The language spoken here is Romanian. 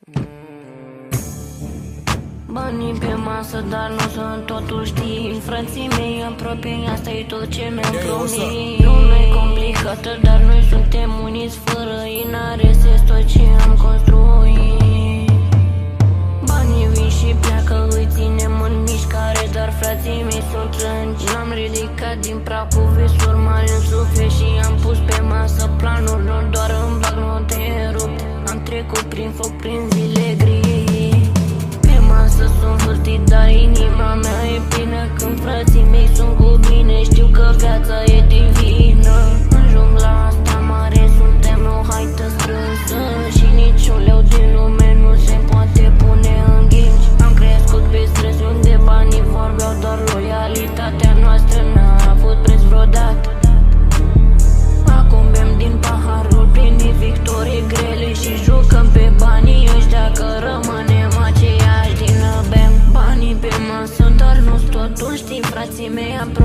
Banii pe masă, dar nu sunt totul, știi. Frații mei apropiei, asta e tot ce mi-am promis. Lumea e complicată, dar noi suntem uniți. Fără inare, tot ce am construit. Banii vin și pleacă, îi ținem în mișcare, dar frații mei sunt rângi. L-am ridicat din praf cu visuri mari în suflet și am pus pe masă planuri, nu doar în bag, nu te rupt. Am trecut prin foc, prin zile gri. Pe masă sunt hârtii, dar inima mea e plină. Când frații mei sunt cu mine, știu că viața e divină. În jungla asta mare suntem o haită strânsă și niciun leu din lume nu se poate pune în ghinci. Am crescut pe străzi unde banii vorbeau, doar loialitatea noastră n-a avut preț vreodată. Acum bem din paharul plin de victorii grele și jucăm pe banii ăștia, că rămânem aceiași din bem. Banii pe masă, dar nu-s totul, știi, frații mei